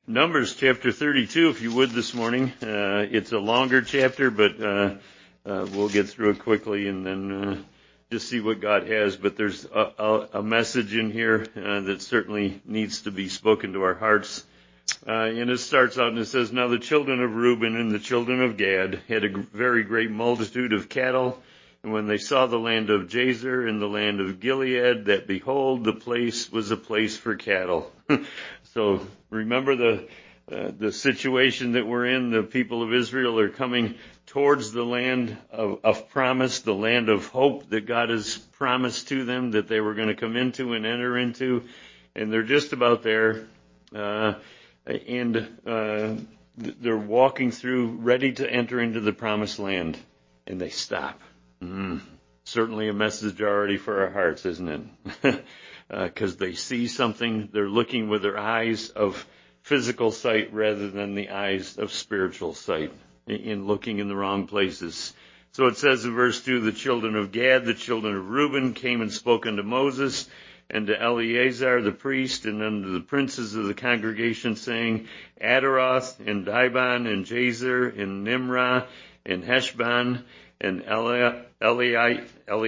Numbers chapter 32, if you would, this morning. It's a longer chapter, but we'll get through it quickly and then just see what God has. But there's a message in here that certainly needs to be spoken to our hearts. And it starts out and it says, "Now the children of Reuben and the children of Gad had a very great multitude of cattle. And when they saw the land of Jazer and the land of Gilead, that behold, the place was a place for cattle." So remember the situation that we're in. The people of Israel are coming towards the land of promise, the land of hope that God has promised to them that they were going to come into and enter into. And they're just about there. And they're walking through, ready to enter into the promised land. And they stop. Certainly a message already for our hearts, isn't it? Because they see something, they're looking with their eyes of physical sight rather than the eyes of spiritual sight, in looking in the wrong places. So it says in verse 2, "The children of Gad, the children of Reuben, came and spoke unto Moses and to Eleazar the priest and unto the princes of the congregation, saying, Adaroth and Dibon and Jazer and Nimrah and Heshbon and Eliah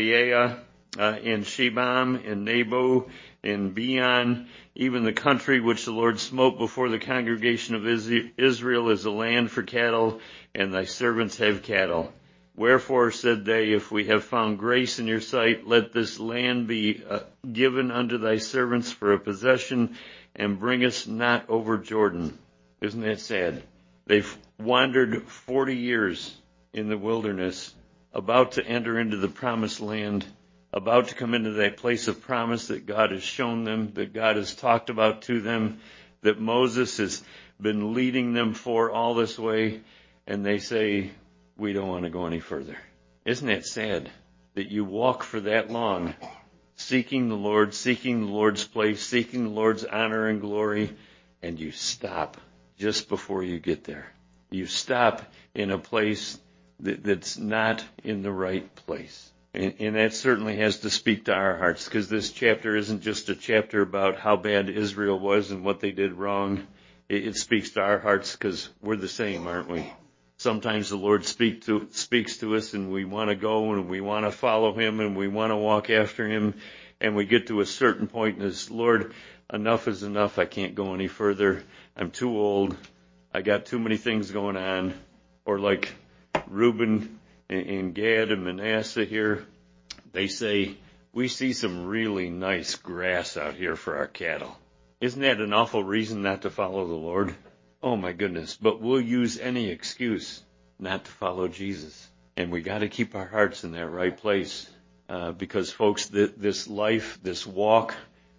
and Shebam and Nebo and Beon, even the country which the Lord smote before the congregation of Israel is a land for cattle, and thy servants have cattle. Wherefore, said they, if we have found grace in your sight, let this land be given unto thy servants for a possession, and bring us not over Jordan." Isn't that sad? They've wandered 40 years in the wilderness, about to enter into the promised land, about to come into that place of promise that God has shown them, that God has talked about to them, that Moses has been leading them for all this way, and they say, we don't want to go any further. Isn't that sad that you walk for that long, seeking the Lord's place, seeking the Lord's honor and glory, and you stop just before you get there. You stop in a place that's not in the right place. And that certainly has to speak to our hearts, because this chapter isn't just a chapter about how bad Israel was and what they did wrong. It speaks to our hearts because we're the same, aren't we? Sometimes the Lord speaks to us and we want to go and we want to follow Him and we want to walk after Him, and we get to a certain point and it's, Lord, enough is enough. I can't go any further. I'm too old. I got too many things going on. Or like Reuben and Gad and Manasseh here, they say, we see some really nice grass out here for our cattle. Isn't that an awful reason not to follow the Lord? Oh my goodness, but we'll use any excuse not to follow Jesus. And we got to keep our hearts in that right place. Because folks, this life, this walk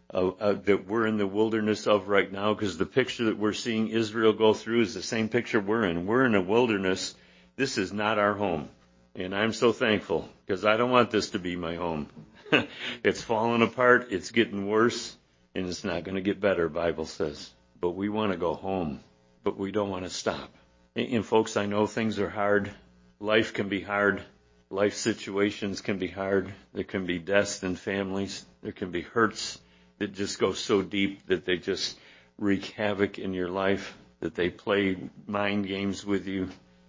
that we're in the wilderness of right now, because the picture that we're seeing Israel go through is the same picture we're in. We're in a wilderness. This is not our home. And I'm so thankful, because I don't want this to be my home. It's falling apart, it's getting worse, and it's not going to get better, Bible says. But we want to go home, but we don't want to stop. And folks, I know things are hard. Life can be hard. Life situations can be hard. There can be deaths in families. There can be hurts that just go so deep that they just wreak havoc in your life, that they play mind games with you.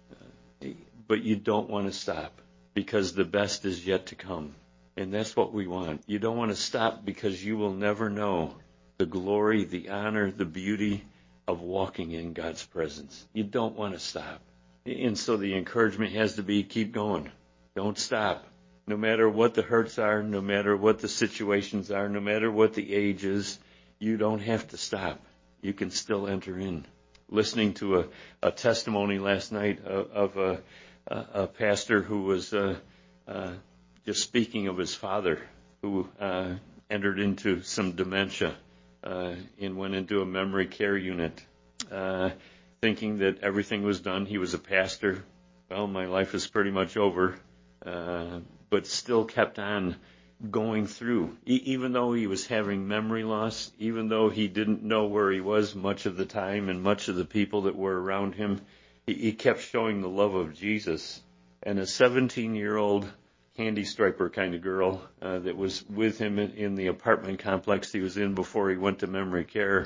But you don't want to stop, because the best is yet to come. And that's what we want. You don't want to stop, because you will never know the glory, the honor, the beauty of walking in God's presence. You don't want to stop. And so the encouragement has to be, keep going. Don't stop. No matter what the hurts are, no matter what the situations are, no matter what the age is, you don't have to stop. You can still enter in. Listening to a testimony last night of a pastor who was just speaking of his father, who entered into some dementia and went into a memory care unit, thinking that everything was done. He was a pastor. Well, my life is pretty much over, but still kept on going through, even though he was having memory loss, even though he didn't know where he was much of the time and much of the people that were around him. He kept showing the love of Jesus. And a 17-year-old candy striper kind of girl that was with him in the apartment complex he was in before he went to memory care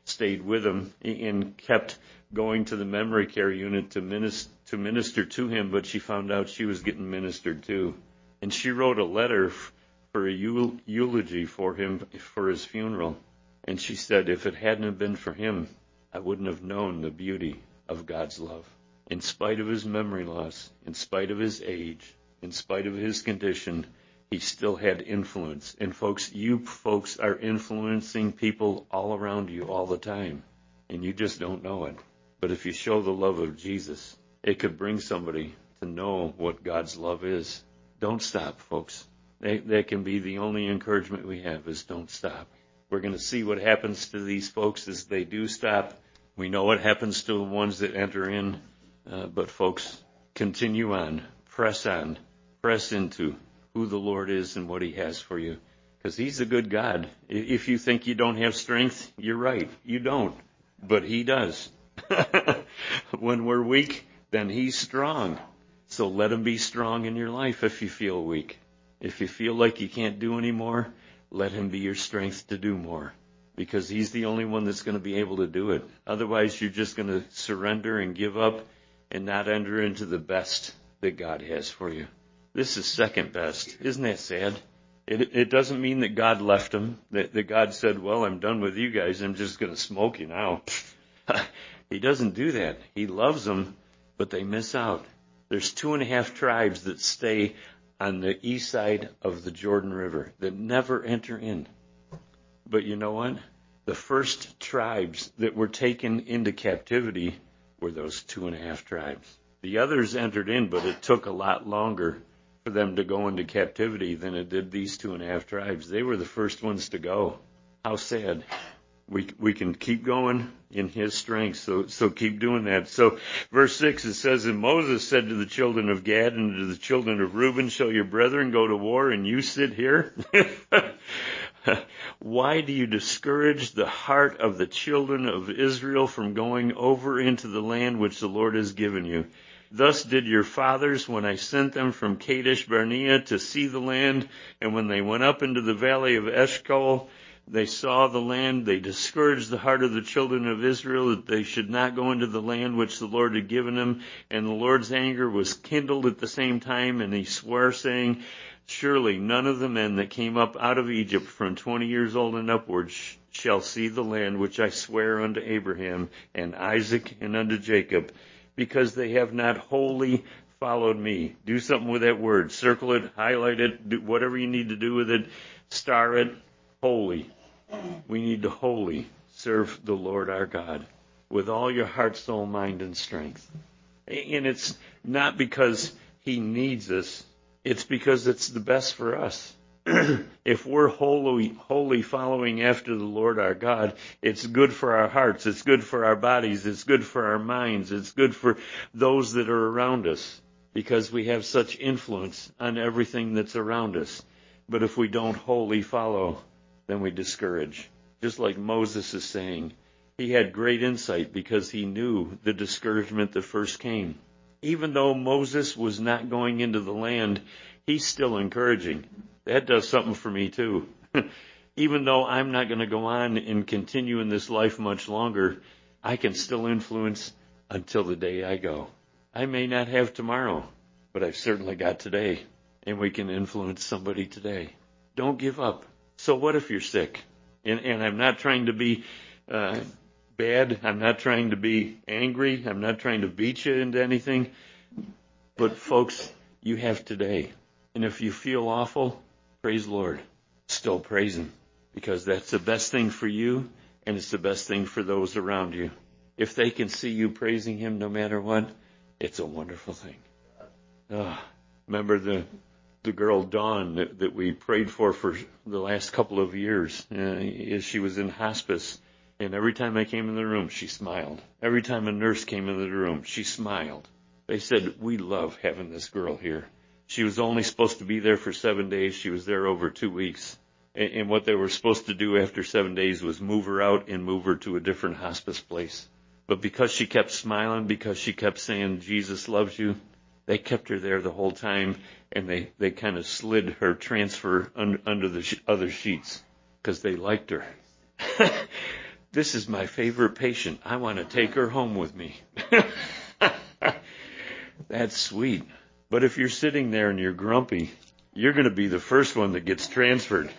stayed with him and kept going to the memory care unit to minister to him, but she found out she was getting ministered to. And she wrote a letter for a eulogy for him for his funeral. And she said, if it hadn't have been for him, I wouldn't have known the beauty of God's love. In spite of his memory loss, in spite of his age, in spite of his condition, he still had influence. And folks, you folks are influencing people all around you all the time. And you just don't know it. But if you show the love of Jesus, it could bring somebody to know what God's love is. Don't stop, folks. That can be the only encouragement we have, is don't stop. We're going to see what happens to these folks as they do stop. We know what happens to the ones that enter in. But folks, continue on, press into who the Lord is and what he has for you. Because he's a good God. If you think you don't have strength, you're right. You don't. But he does. When we're weak, then he's strong. So let him be strong in your life if you feel weak. If you feel like you can't do any more, let him be your strength to do more. Because he's the only one that's going to be able to do it. Otherwise, you're just going to surrender and give up and not enter into the best that God has for you. This is second best. Isn't that sad? It doesn't mean that God left them, that God said, well, I'm done with you guys. I'm just going to smoke you now. He doesn't do that. He loves them, but they miss out. There's 2.5 tribes that stay on the east side of the Jordan River that never enter in. But you know what? The first tribes that were taken into captivity were those 2.5 tribes. The others entered in, but it took a lot longer for them to go into captivity than it did these 2.5 tribes. They were the first ones to go. How sad. We can keep going in his strength, so keep doing that. So verse 6, it says, and Moses said to the children of Gad and to the children of Reuben, shall your brethren go to war and you sit here? Why do you discourage the heart of the children of Israel from going over into the land which the Lord has given you? Thus did your fathers when I sent them from Kadesh Barnea to see the land, and when they went up into the valley of Eshcol, they saw the land. They discouraged the heart of the children of Israel that they should not go into the land which the Lord had given them. And the Lord's anger was kindled at the same time, and he swore, saying, surely none of the men that came up out of Egypt from 20 years old and upwards shall see the land which I swear unto Abraham and Isaac and unto Jacob, because they have not wholly followed me. Do something with that word. Circle it, highlight it, do whatever you need to do with it. Star it. Holy. We need to wholly serve the Lord our God with all your heart, soul, mind, and strength. And it's not because he needs us. It's because it's the best for us. If we're wholly following after the Lord our God, it's good for our hearts. It's good for our bodies. It's good for our minds. It's good for those that are around us because we have such influence on everything that's around us. But if we don't wholly follow, then we discourage. Just like Moses is saying, he had great insight because he knew the discouragement that first came. Even though Moses was not going into the land, he's still encouraging. That does something for me too. Even though I'm not going to go on and continue in this life much longer, I can still influence until the day I go. I may not have tomorrow, but I've certainly got today, and we can influence somebody today. Don't give up. So what if you're sick? And I'm not trying to be bad. I'm not trying to be angry. I'm not trying to beat you into anything. But folks, you have today. And if you feel awful, praise the Lord. Still praise him. Because that's the best thing for you, and it's the best thing for those around you. If they can see you praising him no matter what, it's a wonderful thing. Remember the girl Dawn that we prayed for the last couple of years as she was in hospice. And every time I came in the room, she smiled. Every time a nurse came into the room, she smiled. They said, we love having this girl here. She was only supposed to be there for 7 days. She was there over 2 weeks. And what they were supposed to do after 7 days was move her out and move her to a different hospice place. But because she kept smiling, because she kept saying, Jesus loves you, they kept her there the whole time, and they kind of slid her transfer under the other sheets because they liked her. This is my favorite patient. I want to take her home with me. That's sweet. But if you're sitting there and you're grumpy, you're going to be the first one that gets transferred.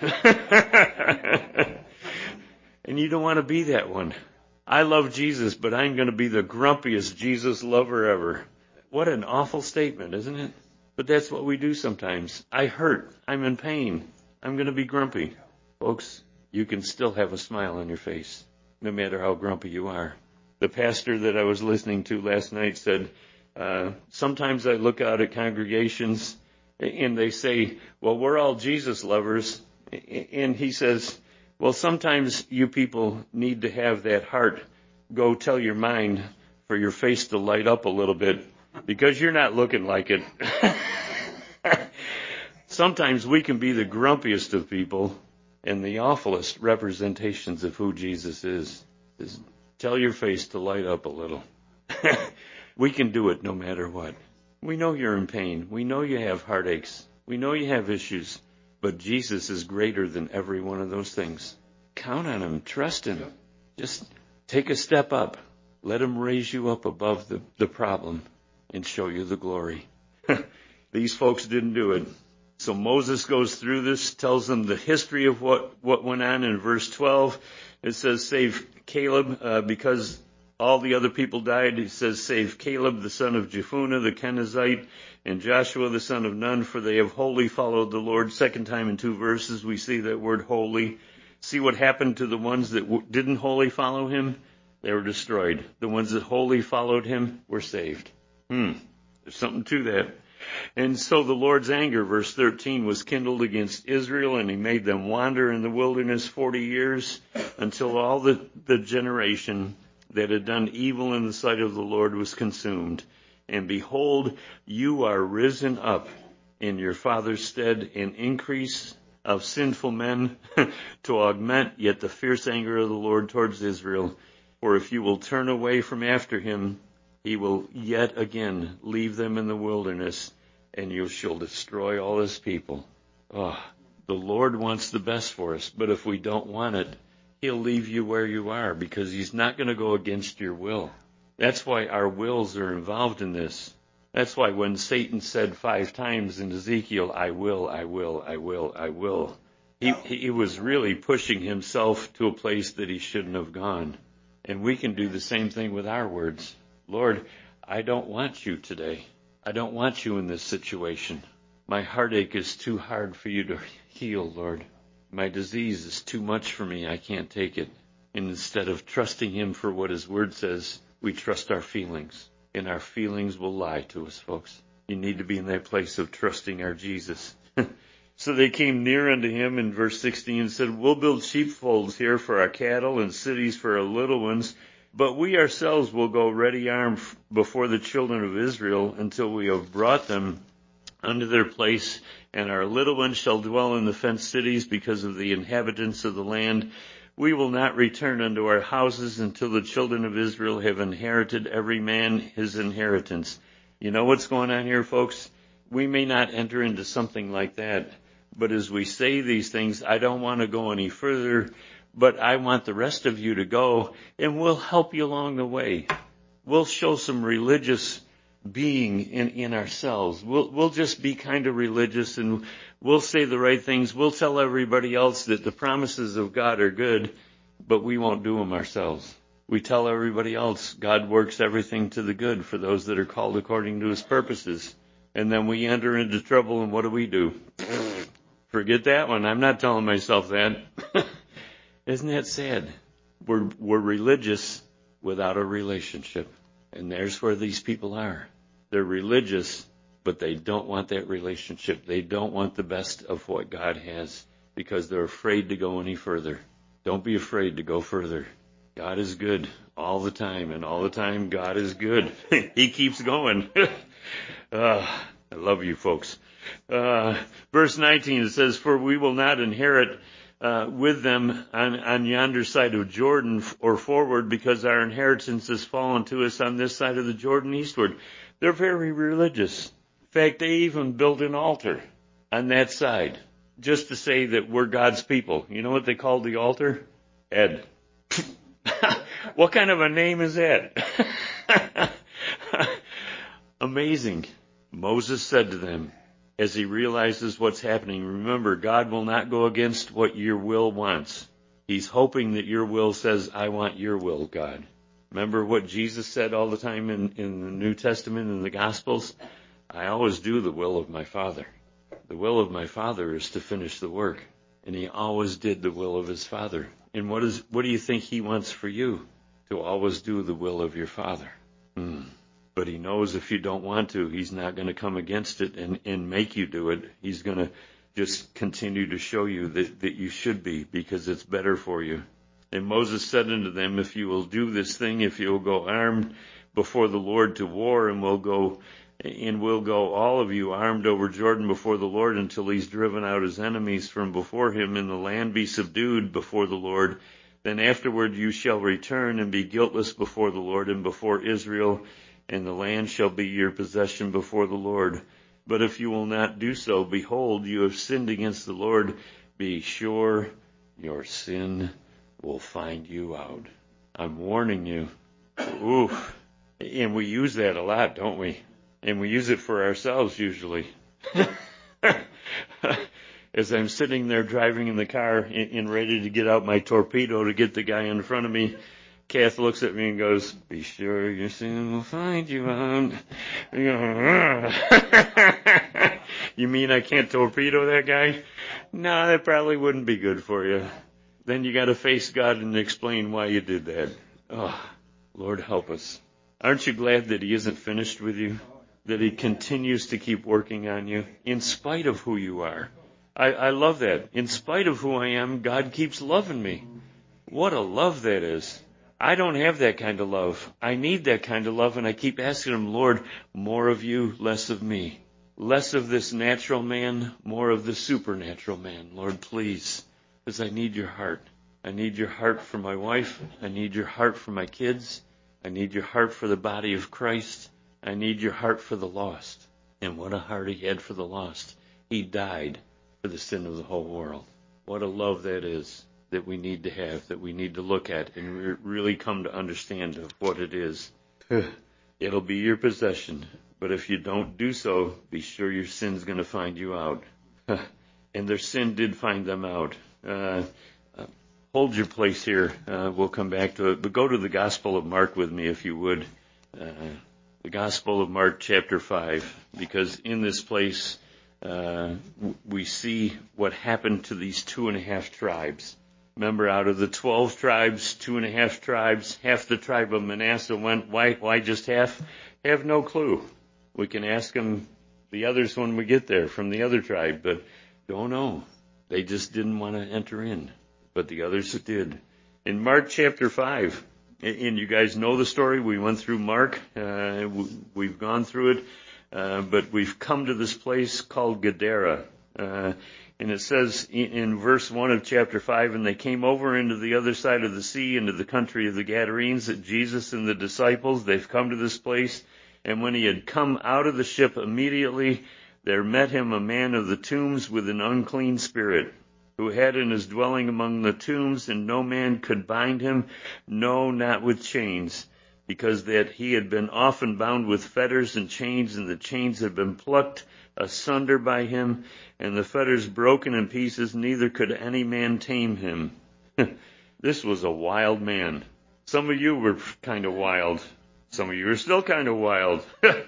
And you don't want to be that one. I love Jesus, but I'm going to be the grumpiest Jesus lover ever. What an awful statement, isn't it? But that's what we do sometimes. I hurt. I'm in pain. I'm going to be grumpy. Folks, you can still have a smile on your face, no matter how grumpy you are. The pastor that I was listening to last night said, sometimes I look out at congregations and they say, well, we're all Jesus lovers. And he says, well, sometimes you people need to have that heart go tell your mind for your face to light up a little bit because you're not looking like it. Sometimes we can be the grumpiest of people and the awfulest representations of who Jesus is. Just tell your face to light up a little. We can do it no matter what. We know you're in pain. We know you have heartaches. We know you have issues. But Jesus is greater than every one of those things. Count on Him. Trust Him. Just take a step up. Let Him raise you up above the problem and show you the glory. These folks didn't do it. So Moses goes through this, tells them the history of what went on in verse 12. It says, save Caleb, because all the other people died. It says, save Caleb, the son of Jephunneh, the Kenizzite, and Joshua, the son of Nun, for they have wholly followed the Lord. Second time in 2 verses, we see that word holy. See what happened to the ones that didn't wholly follow Him? They were destroyed. The ones that wholly followed Him were saved. There's something to that. And so the Lord's anger, verse 13, was kindled against Israel, and He made them wander in the wilderness 40 years until all the generation that had done evil in the sight of the Lord was consumed. And behold, you are risen up in your father's stead, an increase of sinful men to augment yet the fierce anger of the Lord towards Israel. For if you will turn away from after Him, He will yet again leave them in the wilderness, and you shall destroy all His people. Oh, the Lord wants the best for us, but if we don't want it, He'll leave you where you are because He's not going to go against your will. That's why our wills are involved in this. That's why when Satan said 5 times in Ezekiel, I will, I will, I will, I will, he was really pushing himself to a place that he shouldn't have gone. And we can do the same thing with our words. Lord, I don't want you today. I don't want you in this situation. My heartache is too hard for you to heal, Lord. My disease is too much for me. I can't take it. And instead of trusting Him for what His Word says, we trust our feelings. And our feelings will lie to us, folks. You need to be in that place of trusting our Jesus. So they came near unto Him in verse 16 and said, we'll build sheepfolds here for our cattle and cities for our little ones, but we ourselves will go ready armed before the children of Israel until we have brought them unto their place, and our little ones shall dwell in the fenced cities because of the inhabitants of the land. We will not return unto our houses until the children of Israel have inherited every man his inheritance. You know what's going on here, folks? We may not enter into something like that, but as we say these things, I don't want to go any further, but I want the rest of you to go, and we'll help you along the way. We'll show some religious being in ourselves. We'll just be kind of religious, and we'll say the right things. We'll tell everybody else that the promises of God are good, but we won't do them ourselves. We tell everybody else God works everything to the good for those that are called according to His purposes. And then we enter into trouble, and what do? Forget that one. I'm not telling myself that. Isn't that sad? We're religious without a relationship. And there's where these people are. They're religious, but they don't want that relationship. They don't want the best of what God has because they're afraid to go any further. Don't be afraid to go further. God is good all the time, and all the time God is good. He keeps going. I love you folks. Verse 19, it says, for we will not inherit with them on yonder side of Jordan or forward, because our inheritance has fallen to us on this side of the Jordan eastward. They're very religious. In fact, they even built an altar on that side just to say that we're God's people. You know what they called the altar? Ed. What kind of a name is that? Amazing. Moses said to them, as he realizes what's happening, remember, God will not go against what your will wants. He's hoping that your will says, I want your will, God. Remember what Jesus said all the time in the New Testament and the Gospels? I always do the will of my Father. The will of my Father is to finish the work. And he always did the will of his Father. And what do you think he wants for you? To always do the will of your Father. But he knows if you don't want to, he's not going to come against it and make you do it. He's going to just continue to show you that you should be, because it's better for you. And Moses said unto them, if you will do this thing, if you will go armed before the Lord to war, and we'll go all of you armed over Jordan before the Lord until he's driven out his enemies from before him, and the land be subdued before the Lord. Then afterward you shall return and be guiltless before the Lord and before Israel, and the land shall be your possession before the Lord. But if you will not do so, behold, you have sinned against the Lord. Be sure your sin will find you out. I'm warning you. Oof. And we use that a lot, don't we? And we use it for ourselves usually. As I'm sitting there driving in the car and ready to get out my torpedo to get the guy in front of me, Kath looks at me and goes, be sure your sin will find you out. You mean I can't torpedo that guy? No, that probably wouldn't be good for you. Then you got to face God and explain why you did that. Oh, Lord help us. Aren't you glad that he isn't finished with you? That he continues to keep working on you in spite of who you are. I love that. In spite of who I am, God keeps loving me. What a love that is. I don't have that kind of love. I need that kind of love, and I keep asking him, Lord, more of you, less of me. Less of this natural man, more of the supernatural man. Lord, please, because I need your heart. I need your heart for my wife. I need your heart for my kids. I need your heart for the body of Christ. I need your heart for the lost. And what a heart he had for the lost. He died for the sin of the whole world. What a love that is, that we need to have, that we need to look at and really come to understand of what it is. It'll be your possession, but if you don't do so, be sure your sin's going to find you out. And their sin did find them out. Hold your place here. We'll come back to it, but go to the Gospel of Mark with me if you would. The Gospel of Mark chapter 5, because in this place we see what happened to these 2.5 tribes. Remember, out of the 12 tribes, 2.5 tribes, half the tribe of Manasseh went. Why just half? Have no clue. We can ask them the others when we get there from the other tribe, but don't know. They just didn't want to enter in, but the others did. In Mark chapter 5, and you guys know the story. We went through Mark. We've gone through it, but we've come to this place called Gadara. And it says in verse 1 of chapter 5, and they came over into the other side of the sea, into the country of the Gadarenes, that Jesus and the disciples, they've come to this place. And when he had come out of the ship, immediately there met him a man of the tombs with an unclean spirit, who had in his dwelling among the tombs, and no man could bind him, no, not with chains, because that he had been often bound with fetters and chains, and the chains had been plucked asunder by him, and the fetters broken in pieces, neither could any man tame him. This was a wild man. Some of you were kind of wild. Some of you are still kind of wild.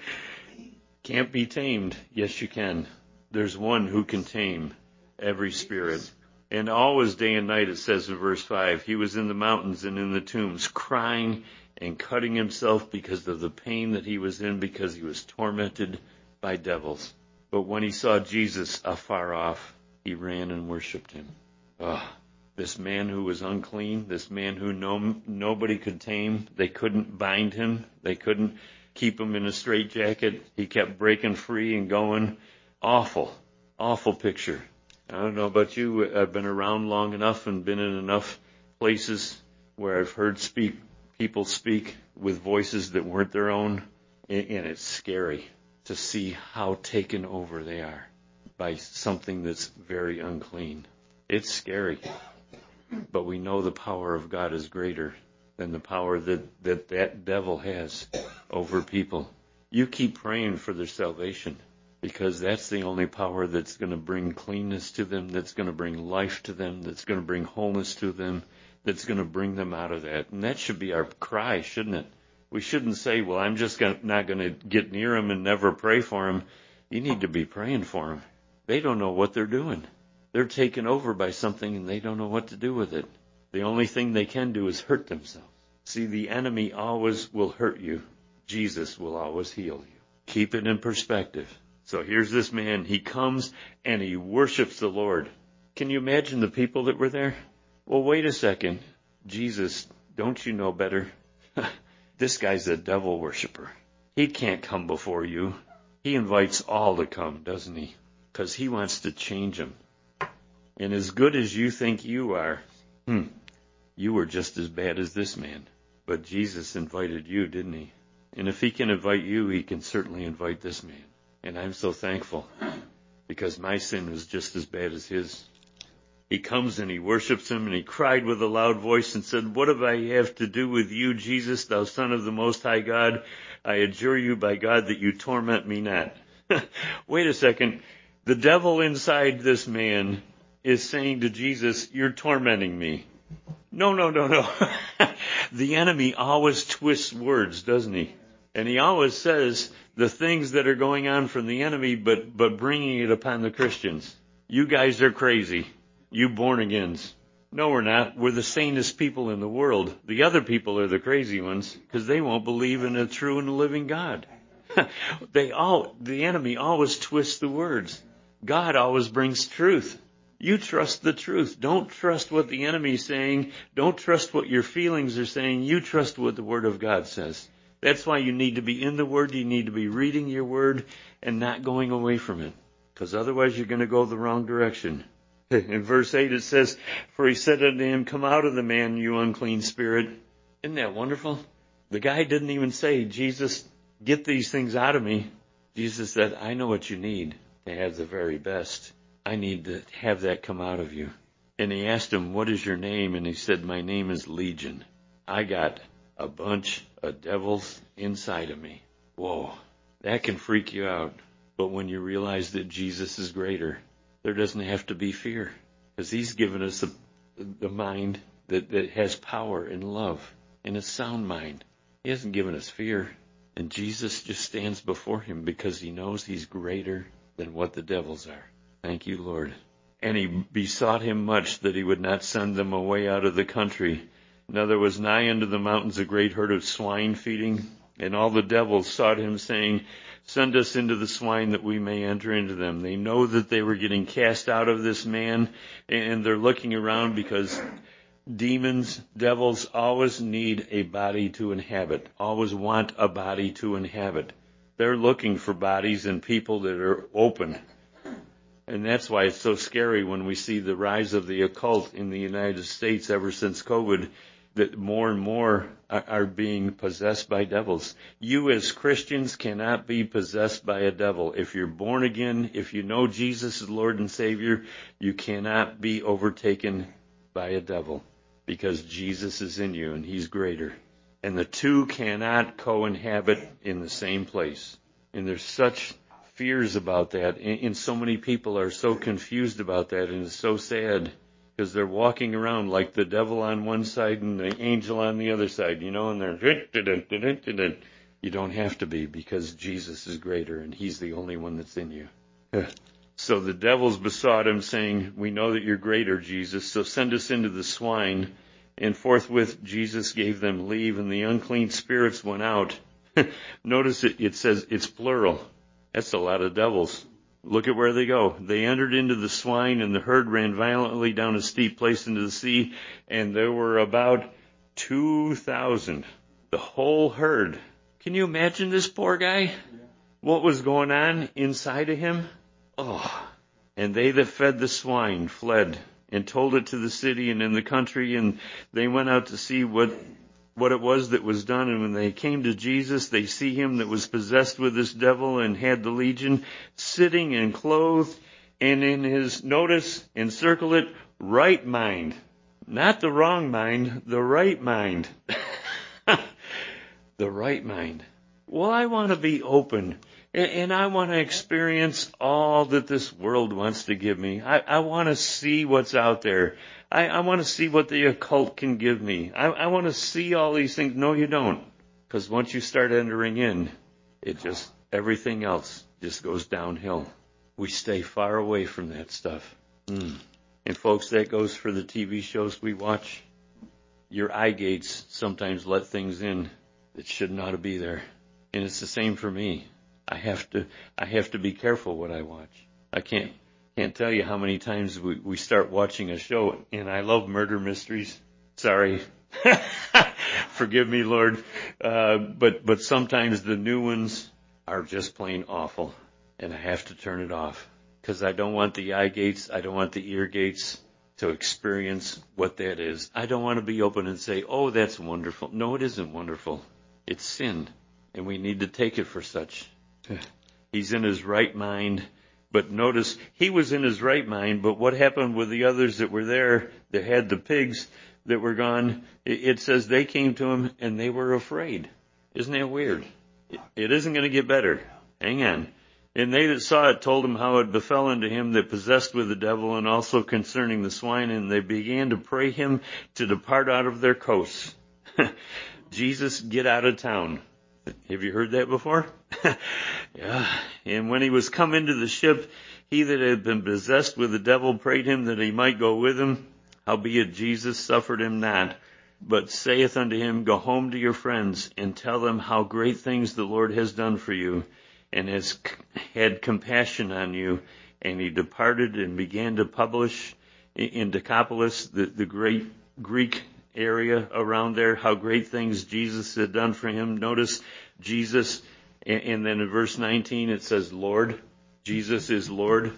Can't be tamed. Yes, you can. There's one who can tame every spirit. And always day and night, it says in verse 5, he was in the mountains and in the tombs, crying and cutting himself because of the pain that he was in, because he was tormented by devils. But when he saw Jesus afar off, he ran and worshipped him. This man who was unclean, this man who nobody could tame, they couldn't bind him, they couldn't keep him in a straitjacket. He kept breaking free and going. Awful, awful picture. I don't know about you. I've been around long enough and been in enough places where I've heard people speak with voices that weren't their own, and it's scary to see how taken over they are by something that's very unclean. It's scary, but we know the power of God is greater than the power that devil has over people. You keep praying for their salvation, because that's the only power that's going to bring cleanness to them, that's going to bring life to them, that's going to bring wholeness to them, that's going to bring them out of that. And that should be our cry, shouldn't it? We shouldn't say, well, I'm just not going to get near them and never pray for them. You need to be praying for them. They don't know what they're doing. They're taken over by something and they don't know what to do with it. The only thing they can do is hurt themselves. See, the enemy always will hurt you. Jesus will always heal you. Keep it in perspective. So here's this man. He comes and he worships the Lord. Can you imagine the people that were there? Well, wait a second. Jesus, don't you know better? This guy's a devil worshiper. He can't come before you. He invites all to come, doesn't he? Because he wants to change them. And as good as you think you are, you were just as bad as this man. But Jesus invited you, didn't he? And if he can invite you, he can certainly invite this man. And I'm so thankful, because my sin was just as bad as his. He comes and he worships him, and he cried with a loud voice and said, "What have I have to do with you, Jesus, thou Son of the Most High God? I adjure you by God that you torment me not." Wait a second. The devil inside this man is saying to Jesus, "You're tormenting me." No. The enemy always twists words, doesn't he? And he always says the things that are going on from the enemy, but bringing it upon the Christians. You guys are crazy. You born-agains. No, we're not. We're the sanest people in the world. The other people are the crazy ones, because they won't believe in a true and living God. The enemy always twists the words. God always brings truth. You trust the truth. Don't trust what the enemy's saying. Don't trust what your feelings are saying. You trust what the Word of God says. That's why you need to be in the Word. You need to be reading your Word and not going away from it, because otherwise you're going to go the wrong direction. In verse 8 it says, "For he said unto him, Come out of the man, you unclean spirit." Isn't that wonderful? The guy didn't even say, "Jesus, get these things out of me." Jesus said, "I know what you need to have the very best. I need to have that come out of you." And he asked him, "What is your name?" And he said, "My name is Legion. I got a bunch of devils inside of me." Whoa, that can freak you out. But when you realize that Jesus is greater, there doesn't have to be fear, because he's given us the mind that has power and love and a sound mind. He hasn't given us fear. And Jesus just stands before him because he knows he's greater than what the devils are. Thank you, Lord. And he besought him much that he would not send them away out of the country. Now there was nigh unto the mountains a great herd of swine feeding, and all the devils sought him, saying, "Send us into the swine that we may enter into them." They know that they were getting cast out of this man, and they're looking around, because demons, devils always need a body to inhabit, always want a body to inhabit. They're looking for bodies and people that are open. And that's why it's so scary when we see the rise of the occult in the United States ever since COVID, that more and more are being possessed by devils. You as Christians cannot be possessed by a devil. If you're born again, if you know Jesus as Lord and Savior, you cannot be overtaken by a devil, because Jesus is in you and he's greater. And the two cannot co-inhabit in the same place. And there's such fears about that, and so many people are so confused about that, and it's so sad, because they're walking around like the devil on one side and the angel on the other side, and they're... You don't have to be, because Jesus is greater and he's the only one that's in you. So the devils besought him, saying, "We know that you're greater, Jesus, so send us into the swine." And forthwith Jesus gave them leave, and the unclean spirits went out. Notice it says it's plural. That's a lot of devils. Look at where they go. They entered into the swine, and the herd ran violently down a steep place into the sea, and there were about 2,000. The whole herd. Can you imagine this poor guy? What was going on inside of him? Oh. And they that fed the swine fled and told it to the city and in the country, and they went out to see what it was that was done. And when they came to Jesus, they see him that was possessed with this devil and had the legion, sitting and clothed, and in his, notice, encircle it, right mind. Not the wrong mind, the right mind. The right mind. Well, I want to be open, and I want to experience all that this world wants to give me. I want to see what's out there. I want to see what the occult can give me. I want to see all these things. No, you don't. Because once you start entering in, everything else just goes downhill. We stay far away from that stuff. And folks, that goes for the TV shows we watch. Your eye gates sometimes let things in that should not be there. And it's the same for me. I have to be careful what I watch. I can't tell you how many times we start watching a show, and I love murder mysteries. Sorry. Forgive me, Lord. But sometimes the new ones are just plain awful, and I have to turn it off. Because I don't want the eye gates, I don't want the ear gates to experience what that is. I don't want to be open and say, oh, that's wonderful. No, it isn't wonderful. It's sin, and we need to take it for such. He's in his right mind, but notice, he was in his right mind, but what happened with the others that were there, that had the pigs that were gone? It says they came to him, and they were afraid. Isn't that weird? It isn't going to get better. Hang on. And they that saw it told him how it befell unto him that possessed with the devil, and also concerning the swine, and they began to pray him to depart out of their coasts. Jesus, get out of town. Have you heard that before? Yeah. And when he was come into the ship, he that had been possessed with the devil prayed him that he might go with him. Howbeit Jesus suffered him not, but saith unto him, go home to your friends, and tell them how great things the Lord has done for you, and has had compassion on you. And he departed and began to publish in Decapolis, the great Greek area around there, how great things Jesus had done for him. Notice Jesus, and then in verse 19 it says Lord. Jesus is Lord.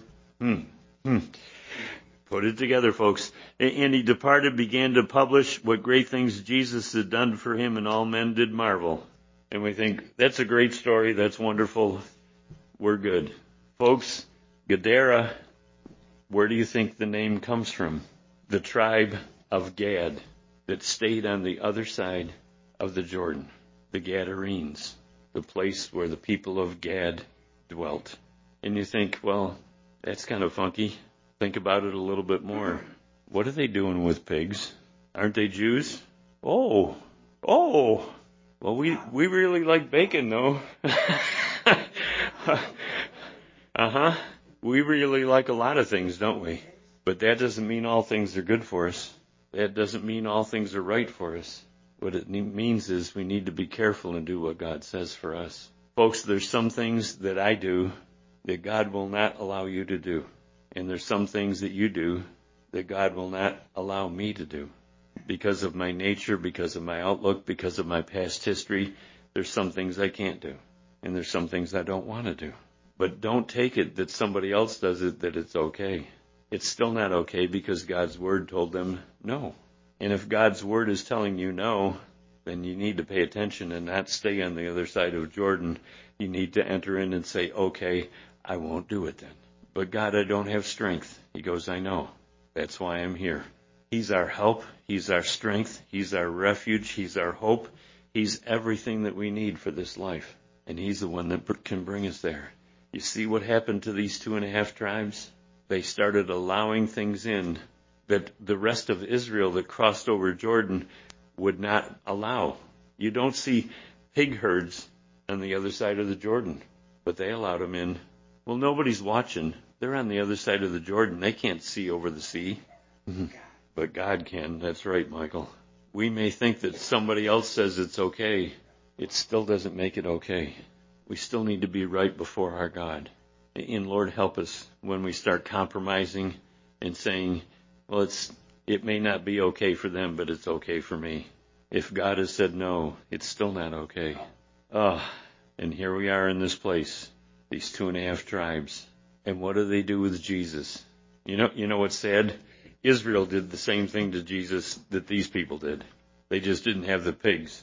Put it together, folks. And he departed, began to publish what great things Jesus had done for him, and all men did marvel. And we think, that's a great story, that's wonderful, we're good. Folks, Gadara, where do you think the name comes from? The tribe of Gad that stayed on the other side of the Jordan, the Gadarenes, the place where the people of Gad dwelt. And you think, well, that's kind of funky. Think about it a little bit more. What are they doing with pigs? Aren't they Jews? Oh. Well, we really like bacon, though. We really like a lot of things, don't we? But that doesn't mean all things are good for us. That doesn't mean all things are right for us. What it means is we need to be careful and do what God says for us. Folks, there's some things that I do that God will not allow you to do. And there's some things that you do that God will not allow me to do. Because of my nature, because of my outlook, because of my past history, there's some things I can't do. And there's some things I don't want to do. But don't take it that somebody else does it, that it's okay. It's still not okay because God's Word told them no. And if God's Word is telling you no, then you need to pay attention and not stay on the other side of Jordan. You need to enter in and say, okay, I won't do it then. But God, I don't have strength. He goes, I know. That's why I'm here. He's our help. He's our strength. He's our refuge. He's our hope. He's everything that we need for this life. And he's the one that can bring us there. You see what happened to these 2.5 tribes? They started allowing things in that the rest of Israel that crossed over Jordan would not allow. You don't see pig herds on the other side of the Jordan, but they allowed them in. Well, nobody's watching. They're on the other side of the Jordan. They can't see over the sea. But God can. That's right, Michael. We may think that somebody else says it's okay. It still doesn't make it okay. We still need to be right before our God. And Lord, help us when we start compromising and saying, well, it may not be okay for them, but it's okay for me. If God has said no, it's still not okay. And here we are in this place, these 2.5 tribes. And what do they do with Jesus? You know what's sad? Israel did the same thing to Jesus that these people did. They just didn't have the pigs.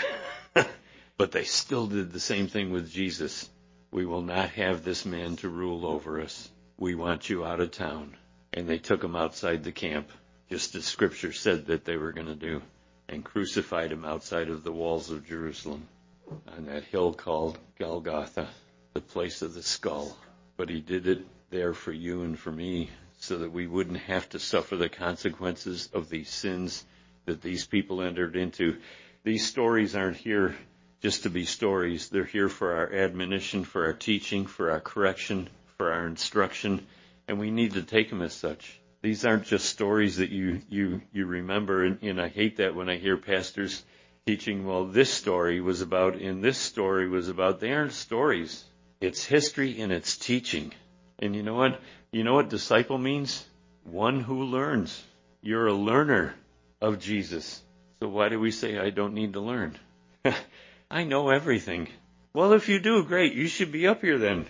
But they still did the same thing with Jesus. We will not have this man to rule over us. We want you out of town. And they took him outside the camp, just as Scripture said that they were going to do, and crucified him outside of the walls of Jerusalem. on that hill called Golgotha, the place of the skull. But he did it there for you and for me so that we wouldn't have to suffer the consequences of these sins that these people entered into. These stories aren't here just to be stories. They're here for our admonition, for our teaching, for our correction, for our instruction, and we need to take them as such. These aren't just stories that you remember, and I hate that when I hear pastors teaching, well, this story was about, and this story was about. They aren't stories. It's history and it's teaching. And you know what? You know what disciple means? One who learns. You're a learner of Jesus. So why do we say I don't need to learn? I know everything. Well, if you do, great. You should be up here then.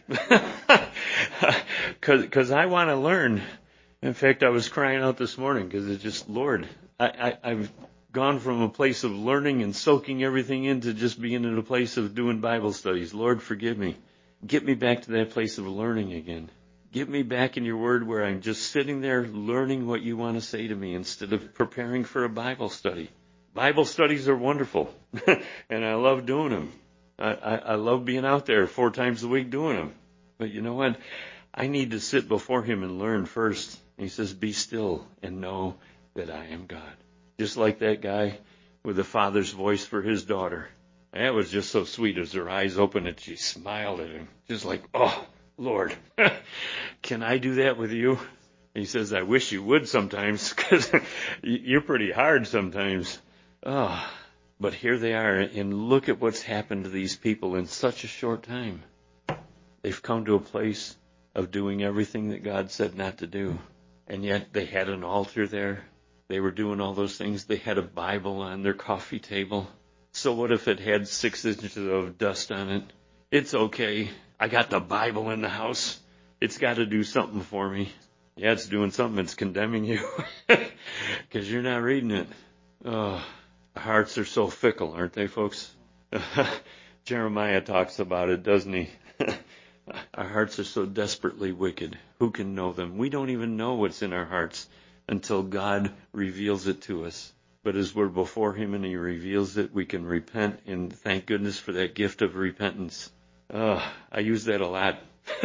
Because I want to learn. In fact, I was crying out this morning because it's just, Lord, I've gone from a place of learning and soaking everything in to just being in a place of doing Bible studies. Lord, forgive me. Get me back to that place of learning again. Get me back in your word where I'm just sitting there learning what you want to say to me instead of preparing for a Bible study. Bible studies are wonderful, and I love doing them. I love being out there 4 times a week doing them. But you know what? I need to sit before him and learn first. He says, be still and know that I am God. Just like that guy with the father's voice for his daughter. That was just so sweet as her eyes opened and she smiled at him. Just like, oh, Lord, can I do that with you? He says, I wish you would sometimes because you're pretty hard sometimes. Oh, but here they are, and look at what's happened to these people in such a short time. They've come to a place of doing everything that God said not to do. And yet they had an altar there. They were doing all those things. They had a Bible on their coffee table. So what if it had 6 inches of dust on it? It's okay. I got the Bible in the house. It's got to do something for me. Yeah, it's doing something. It's condemning you because you're not reading it. Oh, our hearts are so fickle, aren't they, folks? Jeremiah talks about it, doesn't he? Our hearts are so desperately wicked. Who can know them? We don't even know what's in our hearts until God reveals it to us. But as we're before him and he reveals it, we can repent, and thank goodness for that gift of repentance. I use that a lot.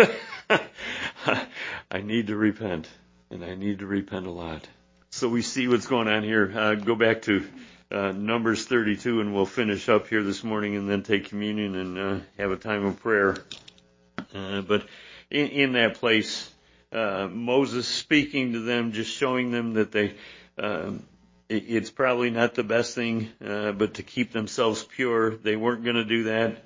I need to repent, and I need to repent a lot. So we see what's going on here. Go back to Numbers 32, and we'll finish up here this morning and then take communion and have a time of prayer. But in that place, Moses speaking to them, just showing them that it's probably not the best thing, but to keep themselves pure. They weren't going to do that.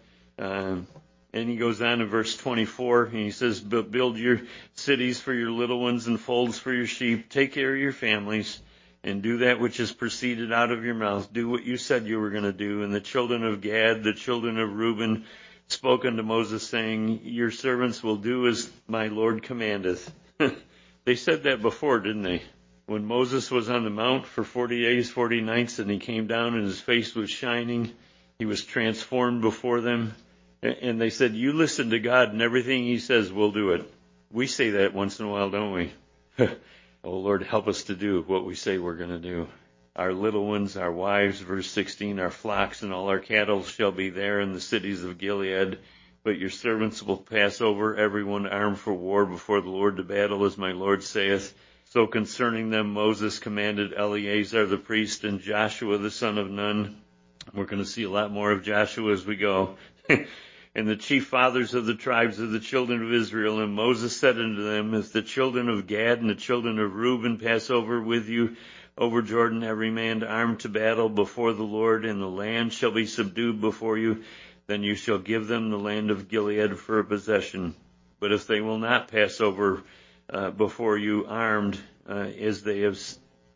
And he goes on in verse 24, and he says, build your cities for your little ones and folds for your sheep. Take care of your families and do that which has proceeded out of your mouth. Do what you said you were going to do. And the children of Gad, the children of Reuben, spoke unto Moses, saying, your servants will do as my Lord commandeth. They said that before, didn't they? When Moses was on the mount for 40 days, 40 nights, and he came down and his face was shining, he was transformed before them. And they said, you listen to God and everything he says, we'll do it. We say that once in a while, don't we? Oh, Lord, help us to do what we say we're going to do. Our little ones, our wives, verse 16, our flocks and all our cattle shall be there in the cities of Gilead. But your servants will pass over, everyone armed for war before the Lord to battle, as my Lord saith. So concerning them, Moses commanded Eleazar the priest and Joshua the son of Nun. We're going to see a lot more of Joshua as we go. And the chief fathers of the tribes of the children of Israel. And Moses said unto them, if the children of Gad and the children of Reuben pass over with you over Jordan, every man armed to battle before the Lord, and the land shall be subdued before you, then you shall give them the land of Gilead for a possession. But if they will not pass over before you armed, as they have,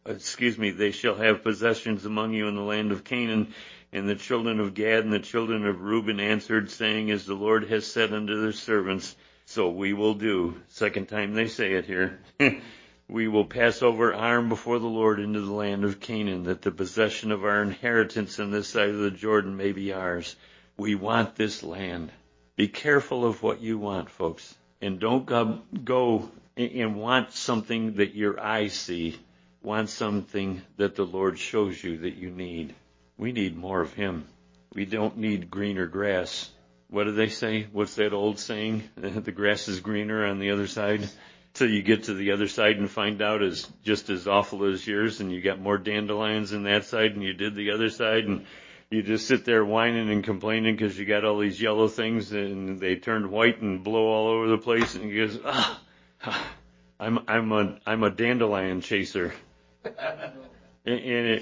they shall have possessions among you in the land of Canaan. And the children of Gad and the children of Reuben answered, saying, as the Lord has said unto their servants, so we will do. Second time they say it here. We will pass over armed before the Lord into the land of Canaan, that the possession of our inheritance on this side of the Jordan may be ours. We want this land. Be careful of what you want, folks. And don't go and want something that your eyes see. Want something that the Lord shows you that you need. We need more of him. We don't need greener grass. What do they say? What's that old saying? The grass is greener on the other side. Till you get to the other side and find out it's just as awful as yours, and you got more dandelions in that side than you did the other side, and you just sit there whining and complaining because you got all these yellow things and they turned white and blow all over the place, and you goes, I'm a dandelion chaser. And it,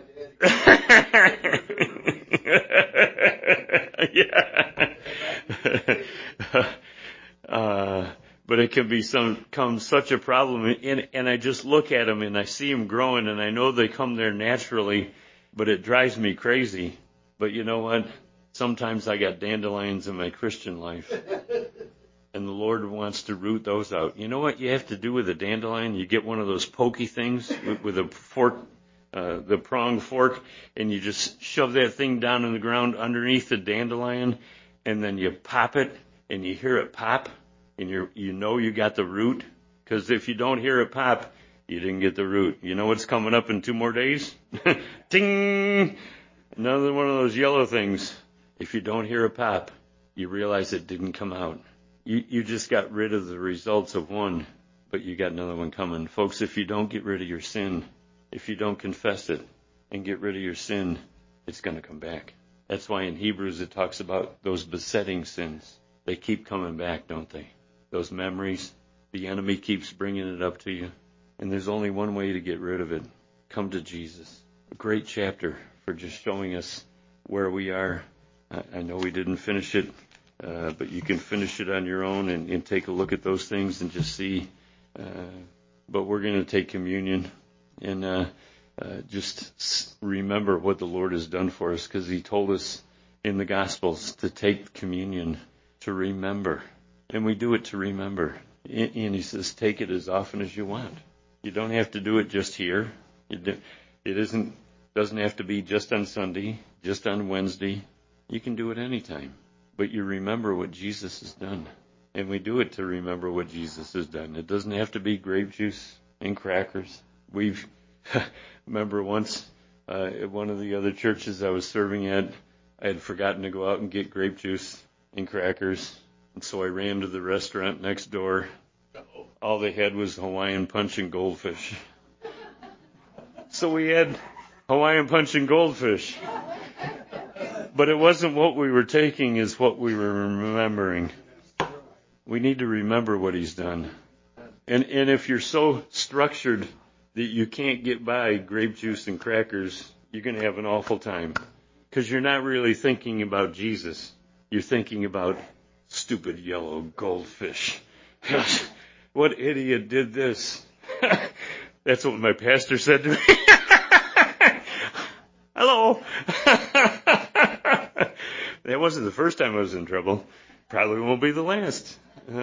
yeah. But it can become such a problem, and I just look at them and I see them growing, and I know they come there naturally, but it drives me crazy. But you know what? Sometimes I got dandelions in my Christian life, and the Lord wants to root those out. You know what you have to do with a dandelion? You get one of those pokey things with a fork, the prong fork, and you just shove that thing down in the ground underneath the dandelion, and then you pop it, and you hear it pop. And you know you got the root, because if you don't hear it pop, you didn't get the root. You know what's coming up in 2 more days? Ding! Another one of those yellow things. If you don't hear it pop, you realize it didn't come out. You just got rid of the results of one, but you got another one coming. Folks, if you don't get rid of your sin, if you don't confess it and get rid of your sin, it's going to come back. That's why in Hebrews it talks about those besetting sins. They keep coming back, don't they? Those memories, the enemy keeps bringing it up to you. And there's only one way to get rid of it. Come to Jesus. A great chapter for just showing us where we are. I know we didn't finish it, but you can finish it on your own and take a look at those things and just see. But we're going to take communion and just remember what the Lord has done for us, because He told us in the Gospels to take communion, to remember. And we do it to remember. And He says, take it as often as you want. You don't have to do it just here. It doesn't have to be just on Sunday, just on Wednesday. You can do it anytime. But you remember what Jesus has done. And we do it to remember what Jesus has done. It doesn't have to be grape juice and crackers. Remember once at one of the other churches I was serving at, I had forgotten to go out and get grape juice and crackers. And so I ran to the restaurant next door. All they had was Hawaiian punch and goldfish. So we had Hawaiian punch and goldfish. But it wasn't what we were taking, it's what we were remembering. We need to remember what He's done. And if you're so structured that you can't get by grape juice and crackers, you're going to have an awful time. Because you're not really thinking about Jesus. You're thinking about stupid yellow goldfish. What idiot did this? That's what my pastor said to me. Hello. That wasn't the first time I was in trouble. Probably won't be the last.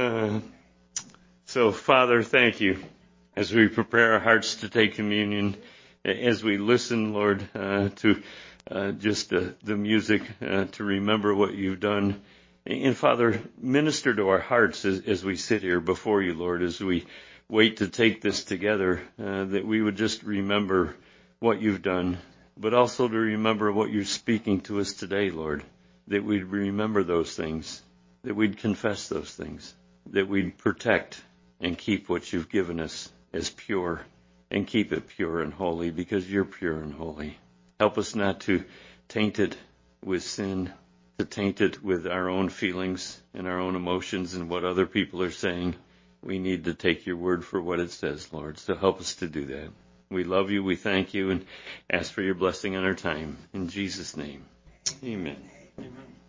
So, Father, thank you as we prepare our hearts to take communion, as we listen, Lord, to just the music, to remember what you've done. And Father, minister to our hearts as we sit here before you, Lord, as we wait to take this together, that we would just remember what you've done, but also to remember what you're speaking to us today, Lord, that we'd remember those things, that we'd confess those things, that we'd protect and keep what you've given us as pure, and keep it pure and holy, because you're pure and holy. Help us not to taint it with sin, to taint it with our own feelings and our own emotions and what other people are saying. We need to take your word for what it says, Lord. So help us to do that. We love you, we thank you, and ask for your blessing on our time. In Jesus' name, amen. Amen.